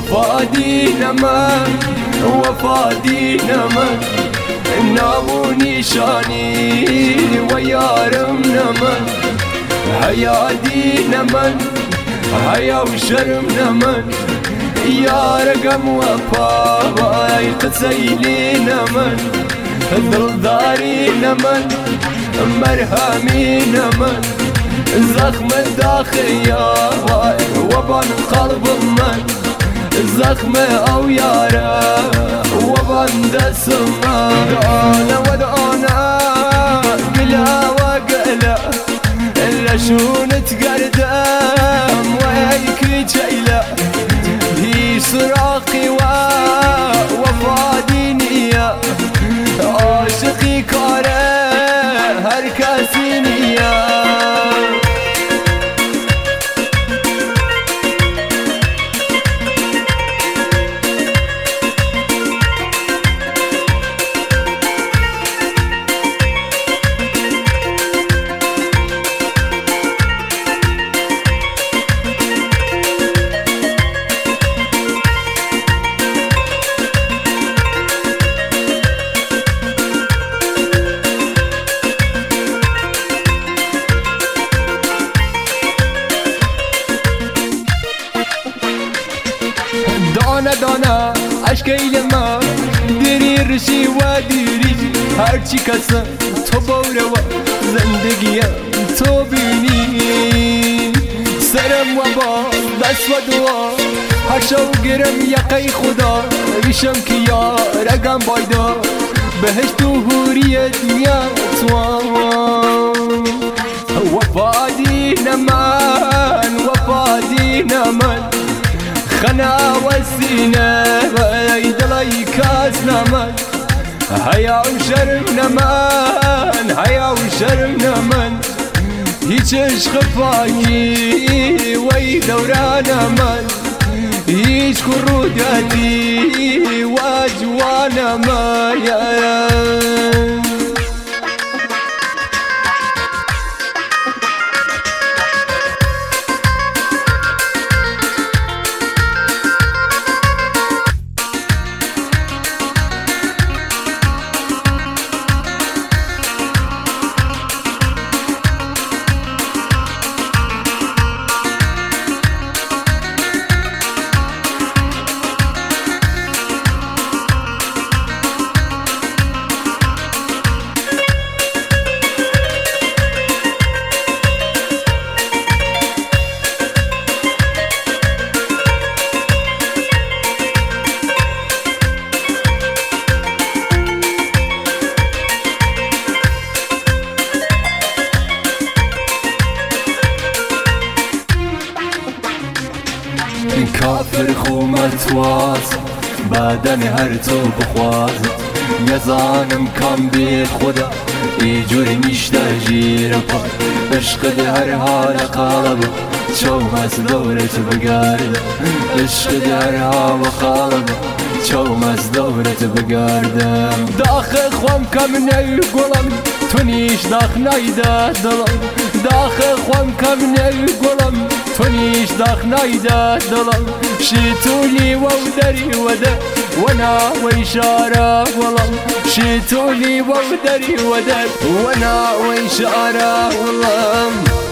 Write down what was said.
وفادي نمن وفادي نمن نامو نشاني ويارم نمن حيادي نمن حيا وشرم نمن يا رقم وفاي قسيلي نمن ظلداري نمن مرهمي نمن زخم الداخل يا وبان قلب من زخم او يارا وبان دسما دعانا ودعانا بلا وقلا الا شو نتقردم ويك جيلا هي صراخي وفادي نية عاشقي كاره هركاسي نية دانه دانه عشقی لما دیری رشی و دیری هرچی کسا تو بوره و زندگیم تو بینی سرم و با دست و دعا هر شو گرم یقی خدا ریشم که یا رگم بایدا بهشت و حوریت میاد وفادی نمن وفادی نمن خنا والسينة يدلي كاس نمن هيا وشرم نمن هيا وشرم نمن هيش خفاكي وي دوران نمن هيش كروداتي واجوانا مايا کافر خومت واز بدن هر تو بخواز یزانم کم بید خدا ایجوری نیشته جیر پا عشق ده هر حال قلب چوم از دورت بگرد عشق ده هر حال قلب چوم از دورت بگردم داخل خوام کم نی گلم تو نیش داخل نیده دلم داخل خوام کم نی گلم تو نیش داخل نیده دلم شیتونی و دری و ده وانا وإشارة والله شيتوني ودري ودر وانا وإشارة والله